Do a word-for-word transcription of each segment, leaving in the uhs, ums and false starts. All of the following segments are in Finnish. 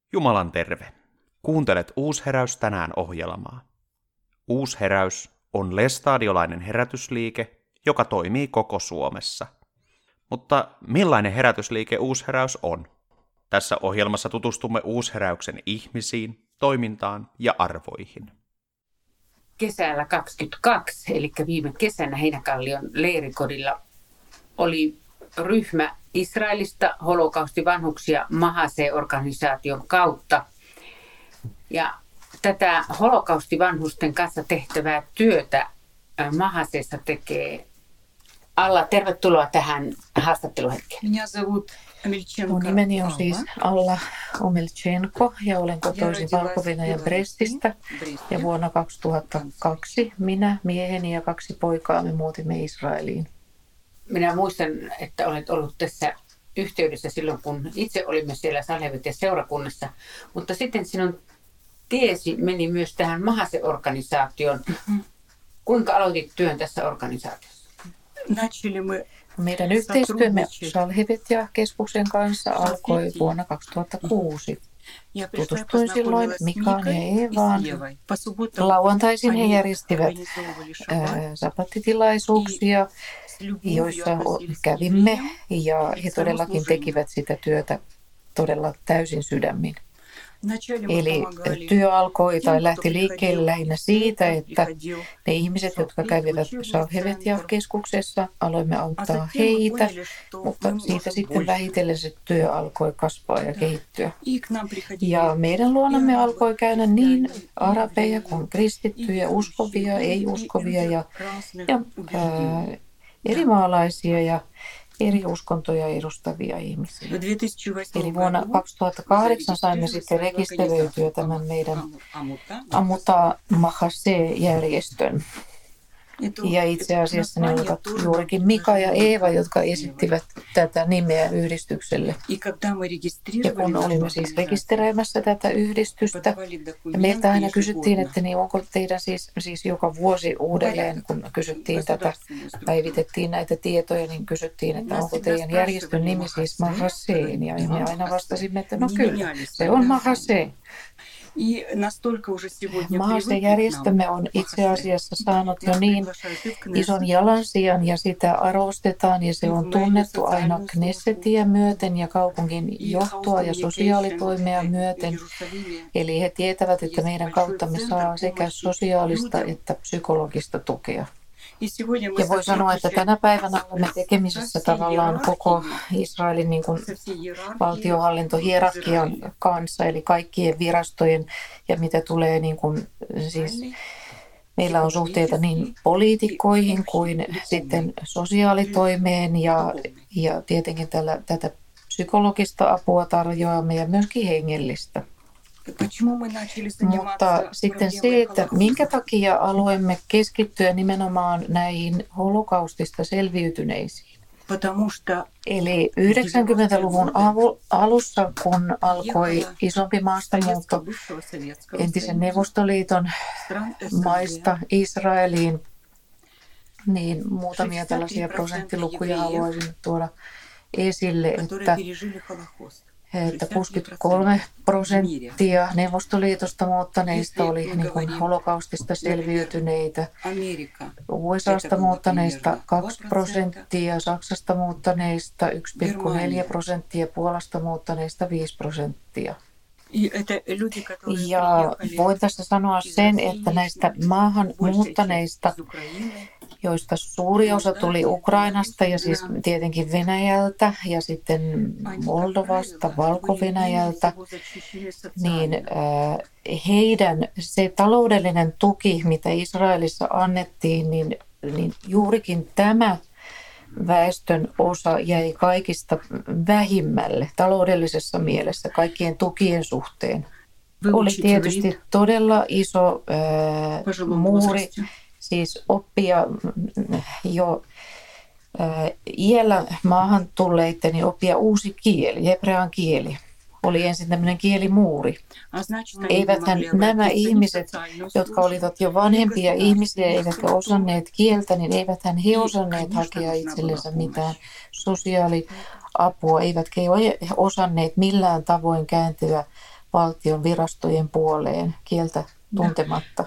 Jumalan terve. Kuuntelet Uusheräys tänään -ohjelmaa. Uusheräys on lestadiolainen herätysliike, joka toimii koko Suomessa. Mutta millainen herätysliike Uusheräys on? Tässä ohjelmassa tutustumme Uusheräyksen ihmisiin, toimintaan ja arvoihin. Kesällä kaksikymmentäkaksi, eli viime kesänä Heinäkallion leirikodilla, oli ryhmä Israelista holokaustivanhuksia Mahase-organisaation kautta. Ja tätä holokaustivanhusten kanssa tehtävää työtä Mahasessa tekee Alla. Tervetuloa tähän haastatteluhetkeen. Mun nimeni on siis Alla Omelchenko ja olen kotoisin Valko-Venäjän Brestistä. Ja vuonna kaksituhattakaksi minä, mieheni ja kaksi poikaa me muutimme Israeliin. Minä muistan, että olet ollut tässä yhteydessä silloin, kun itse olimme siellä Salhevet- seurakunnassa, mutta sitten sinun tiesi meni myös tähän Mahase-organisaatioon. Kuinka aloitit työn tässä organisaatiossa? Meidän yhteistyömme Salhevet-keskuksen kanssa alkoi vuonna kaksituhattakuusi. Tutustuin silloin Mikaan ja Eevaan. Lauantaisin he järjestivät ää, sabattitilaisuuksia, joissa kävimme, ja he todellakin tekivät sitä työtä todella täysin sydämin. Eli työ alkoi tai lähti liikkeelle lähinnä siitä, että ne ihmiset, jotka kävivät Salhevet-keskuksessa, aloimme auttaa heitä, mutta siitä sitten vähitellen se työ alkoi kasvaa ja kehittyä. Ja meidän luonamme alkoi käydä niin arabeja kuin kristittyjä, uskovia, ei-uskovia ja, ja ää, eri maalaisia ja eri uskontoja edustavia ihmisiä. Eli vuonna kaksituhattakahdeksan saimme sitten rekisteröityä tämän meidän Amuta Mahase-järjestön. Ja itse asiassa ne olivat juurikin Mika ja Eeva, jotka esittivät tätä nimeä yhdistykselle. Ja kun olimme siis rekisteröimässä tätä yhdistystä, ja meiltä aina kysyttiin, että niin onko teidän siis, siis joka vuosi uudelleen, kun kysyttiin tätä, päivitettiin näitä tietoja, niin kysyttiin, että onko teidän järjestön nimi siis Mahaseen. Ja me aina vastasimme, että no kyllä, se on Mahase. Mahase-järjestömme on itse asiassa saanut jo niin ison jalansijan ja sitä arvostetaan ja se on tunnettu aina Knessetiä myöten ja kaupungin johtoa ja sosiaalitoimea myöten. Eli he tietävät, että meidän kauttamme saa sekä sosiaalista että psykologista tukea. Ja voi sanoa, että tänä päivänä olemme tekemisessä tavallaan koko Israelin niin kuin valtiohallintohierarkian kanssa, eli kaikkien virastojen, ja mitä tulee niin kuin, siis meillä on suhteita niin poliitikkoihin kuin sitten sosiaalitoimeen ja, ja tietenkin tällä, tätä psykologista apua tarjoamme ja myöskin hengellistä. Mutta sitten se, että minkä takia aloimme keskittyä nimenomaan näihin holokaustista selviytyneisiin. Eli yhdeksänkymmentäluvun alussa, kun alkoi isompi maastamuutto entisen Neuvostoliiton maista Israeliin, niin muutamia tällaisia prosenttilukuja haluaisin tuoda esille, että että kuusikymmentäkolme prosenttia Neuvostoliitosta muuttaneista oli niin kuin holokaustista selviytyneitä. U S A:sta muuttaneista kaksi prosenttia, Saksasta muuttaneista yksi pilkku neljä prosenttia, Puolasta muuttaneista viisi prosenttia. Ja voin tässä sanoa sen, että näistä maahan muuttaneista, joista suuri osa tuli Ukrainasta ja siis tietenkin Venäjältä ja sitten Moldovasta, Valko-Venäjältä, niin heidän se taloudellinen tuki, mitä Israelissa annettiin, niin, niin juurikin tämä väestön osa jäi kaikista vähimmälle taloudellisessa mielessä kaikkien tukien suhteen. Oli tietysti todella iso ää, muuri, siis oppia jo ää, iällä maahan tulleiden, niin oppia uusi kieli, hebrean kieli. Oli ensin tämmöinen kielimuuri. Eiväthän nämä ihmiset, jotka olivat jo vanhempia ihmisiä eivätkä osanneet kieltä, niin eiväthän he osanneet hakea itsellensä mitään sosiaaliapua, eivätkä he osanneet millään tavoin kääntyä valtion virastojen puoleen kieltä tuntematta.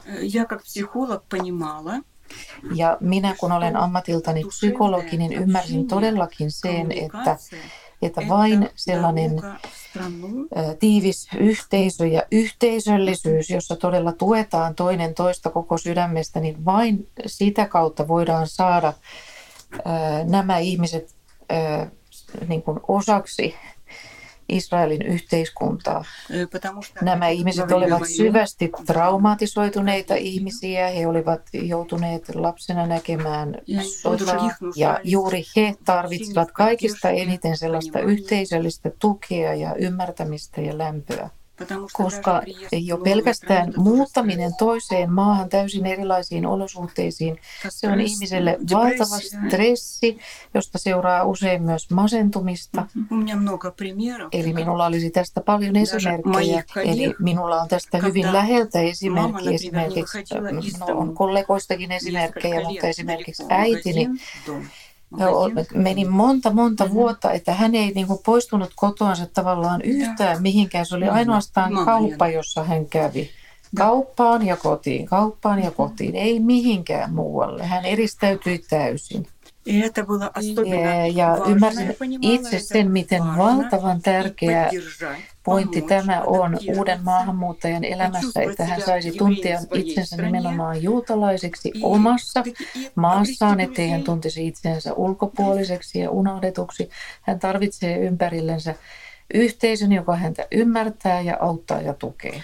Ja minä, kun olen ammatiltani psykologi, niin ymmärsin todellakin sen, että, että vain sellainen tiivis yhteisö ja yhteisöllisyys, jossa todella tuetaan toinen toista koko sydämestä, niin vain sitä kautta voidaan saada nämä ihmiset niin kuin osaksi Israelin yhteiskuntaa. Nämä ihmiset olivat syvästi traumatisoituneita ihmisiä. He olivat joutuneet lapsena näkemään sotaa ja juuri he tarvitsivat kaikista eniten sellaista yhteisöllistä tukea ja ymmärtämistä ja lämpöä. Koska jo pelkästään muuttaminen toiseen maahan täysin erilaisiin olosuhteisiin, se on ihmiselle valtava stressi, josta seuraa usein myös masentumista. Eli minulla olisi tästä paljon esimerkkejä. Eli minulla on tästä hyvin läheltä esimerkki. Esimerkiksi, no on kollegoistakin esimerkkejä, mutta esimerkiksi äitini meni monta, monta vuotta, että hän ei niin kuin poistunut kotoansa tavallaan yhtään mihinkään. Se oli ainoastaan kauppa, jossa hän kävi. Kauppaan ja kotiin, kauppaan ja kotiin, ei mihinkään muualle. Hän eristäytyi täysin. Ja, ja ymmärsin itse sen, miten valtavan tärkeä pointti tämä on uuden maahanmuuttajan elämässä, että hän saisi tuntea itsensä nimenomaan juutalaiseksi omassa maassaan, ettei hän tuntisi itsensä ulkopuoliseksi ja unohdetuksi. Hän tarvitsee ympärillensä yhteisön, joka häntä ymmärtää ja auttaa ja tukee.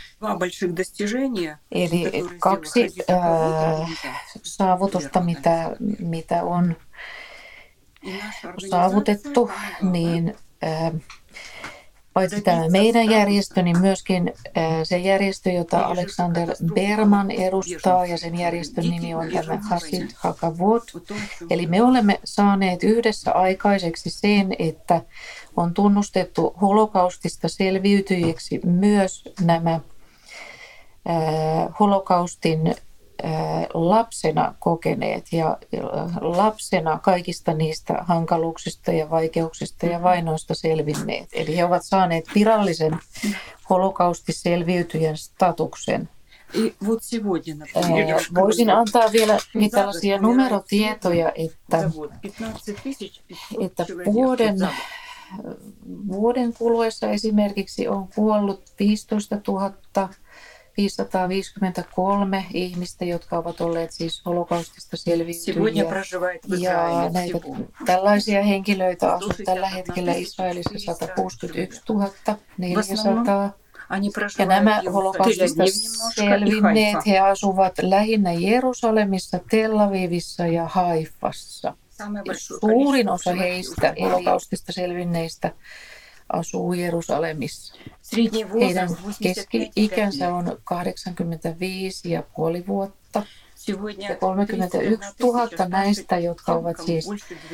Eli kaksi äh, saavutusta, mitä, mitä on saavutettu, niin äh, paitsi tämä meidän järjestö, niin myöskin äh, se järjestö, jota Alexander Berman edustaa, ja sen järjestön nimi on tämä Hasid Hakavod. Eli me olemme saaneet yhdessä aikaiseksi sen, että on tunnustettu holokaustista selviytyjiksi myös nämä äh, holokaustin lapsena kokeneet ja lapsena kaikista niistä hankaluuksista ja vaikeuksista ja vainoista selvinneet. Eli he ovat saaneet virallisen holokaustiselviytyjän statuksen. Voisin antaa vielä tällaisia numerotietoja, että, että vuoden, vuoden kuluessa esimerkiksi on kuollut viisitoistatuhatta viisisataaviisikymmentäkolme ihmistä, jotka ovat olleet siis holokaustista selviytyjiä. Ja näitä tällaisia henkilöitä asuu tällä hetkellä Israelissa sata kuusikymmentäyksituhatta neljäsataa. Ja nämä holokaustista selvinneet, he asuvat lähinnä Jerusalemissa, Tel Avivissa ja Haifassa. Suurin osa heistä holokaustista selvinneistä asuu Jerusalemissa. Heidän keski-ikänsä on kahdeksankymmentäviisi ja puoli vuotta. Ja kolmekymmentäyksituhatta näistä, jotka ovat siis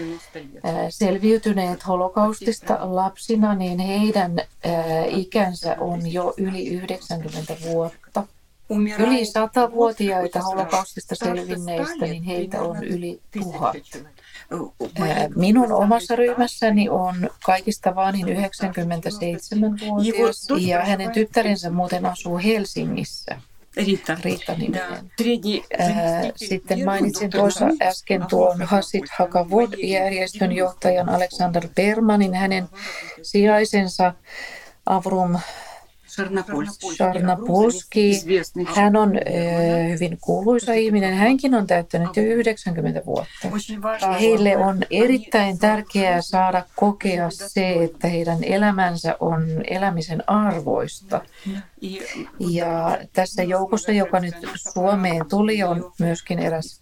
selviytyneet holokaustista lapsina, niin heidän ikänsä on jo yli yhdeksänkymmentä vuotta. Yli satavuotiaita holokaustista selvinneistä, niin heitä on yli tuhat. Minun omassa ryhmässäni on kaikista vanhin yhdeksänkymmentäseitsemänvuotias ja hänen tyttärensä muuten asuu Helsingissä. Riitta. Riitta niminen. Sitten mainitsin tuossa äsken tuon Hasid Hakavod-järjestön johtajan Alexander Bermanin, hänen sijaisensa Avrum Charnapolski. Hän on äh, hyvin kuuluisa ihminen. Hänkin on täyttänyt jo yhdeksänkymmentä vuotta. Heille on erittäin tärkeää saada kokea se, että heidän elämänsä on elämisen arvoista. Ja tässä joukossa, joka nyt Suomeen tuli, on myöskin eräs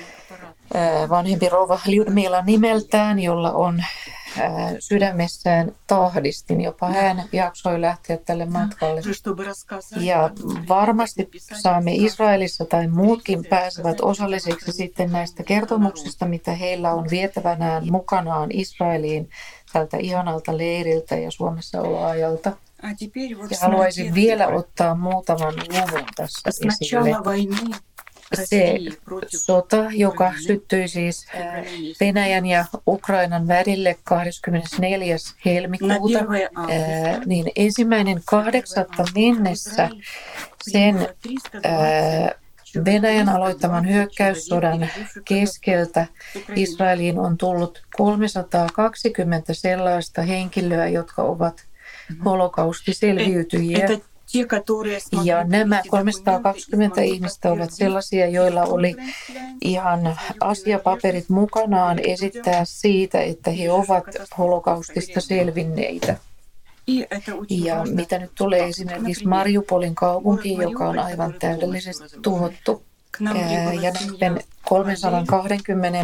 äh, vanhempi rouva Lyudmila nimeltään, jolla on sydämessään tahdistin, jopa hän jaksoi lähteä tälle matkalle. Ja varmasti saamme Israelissa tai muutkin pääsevät osallisiksi sitten näistä kertomuksista, mitä heillä on vietävänään mukanaan Israeliin tältä ihanalta leiriltä ja Suomessa oloajalta. Ja haluaisin vielä ottaa muutaman luvun tässä esille. Se sota, joka syttyi siis Venäjän ja Ukrainan välille kahdeskymmenesneljäs helmikuuta, ää, niin ensimmäinen kahdeksatta mennessä sen ää, Venäjän aloittaman hyökkäyssodan keskeltä Israeliin on tullut kolmesataakaksikymmentä sellaista henkilöä, jotka ovat holokaustiselviytyjiä. Ja nämä kolmesataakaksikymmentä ihmistä ovat sellaisia, joilla oli ihan asiapaperit mukanaan esittää siitä, että he ovat holokaustista selvinneitä. Ja mitä nyt tulee esimerkiksi Mariupolin kaupunkiin, joka on aivan täydellisesti tuhottu. Ja näiden kolmesataakaksikymmentä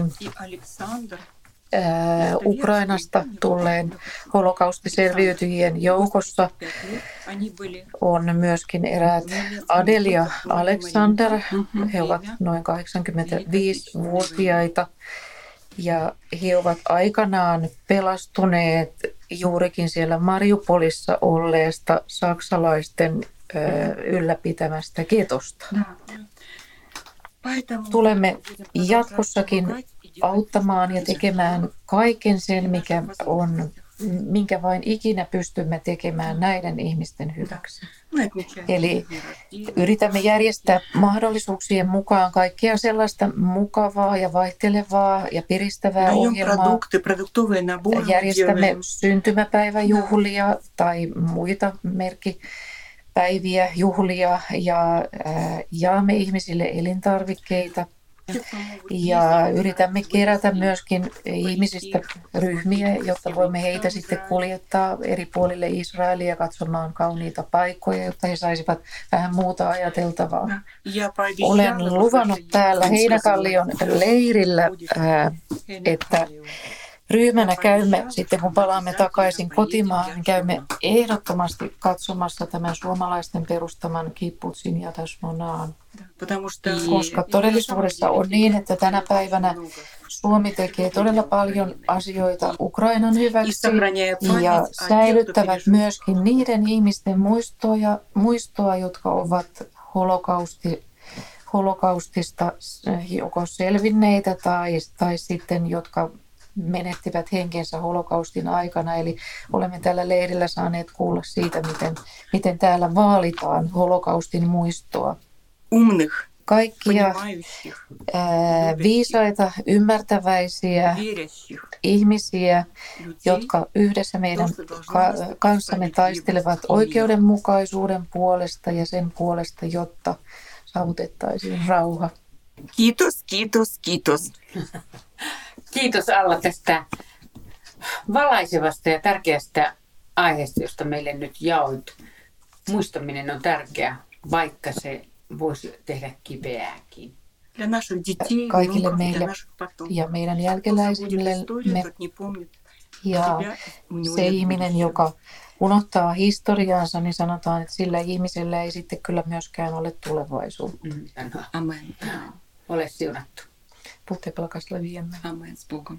Ukrainasta tulleen holokaustiselviytyjien joukossa on myöskin eräät Adel ja Alexander. He ovat noin kahdeksankymmentäviisivuotiaita ja he ovat aikanaan pelastuneet juurikin siellä Mariupolissa olleesta saksalaisten ylläpitämästä getosta. Tulemme jatkossakin auttamaan ja tekemään kaiken sen, mikä on, minkä vain ikinä pystymme tekemään näiden ihmisten hyväksi. Eli yritämme järjestää mahdollisuuksien mukaan kaikkea sellaista mukavaa ja vaihtelevaa ja piristävää ohjelmaa. Järjestämme syntymäpäiväjuhlia tai muita merkkipäiviä, juhlia ja äh, jaamme ihmisille elintarvikkeita. Ja yritämme kerätä myöskin ihmisistä ryhmiä, jotta voimme heitä sitten kuljettaa eri puolille Israelia katsomaan kauniita paikkoja, jotta he saisivat vähän muuta ajateltavaa. Olen luvannut täällä Heinäkallion leirillä, että ryhmänä käymme, sitten kun palaamme takaisin kotimaahan, niin käymme ehdottomasti katsomassa tämän suomalaisten perustaman kibbutsin ja Tashmonaan. Koska todellisuudessa on niin, että tänä päivänä Suomi tekee todella paljon asioita Ukrainan hyväksi ja säilyttävät myöskin niiden ihmisten muistoja, muistoa, jotka ovat holokausti, holokaustista joko selvinneitä tai, tai sitten jotka menettivät henkensä holokaustin aikana. Eli olemme tällä leirillä saaneet kuulla siitä, miten, miten täällä vaalitaan holokaustin muistoa. Kaikkia ää, viisaita, ymmärtäväisiä ihmisiä, jotka yhdessä meidän ka- kanssamme taistelevat oikeudenmukaisuuden puolesta ja sen puolesta, jotta saavutettaisiin rauha. Kiitos, kiitos, kiitos. Kiitos Alla tästä valaisevasta ja tärkeästä aiheesta, josta meille nyt jaoit. Muistaminen on tärkeä, vaikka se voisi tehdä kipeääkin. Kaikille meille ja meidän jälkeläisillemme. Ja se ihminen, joka unohtaa historiaansa, niin sanotaan, että sillä ihmisellä ei sitten kyllä myöskään ole tulevaisuutta. Mm, Amen. Ole siunattu. Будьте благословенны. Amen. S Bogom.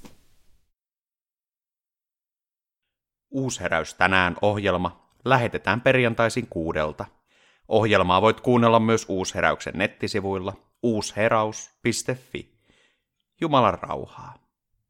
Uusheräys tänään -ohjelma lähetetään perjantaisin kuudelta. Ohjelmaa voit kuunnella myös Uusheräyksen nettisivuilla uusheraus piste fi. Jumalan rauhaa.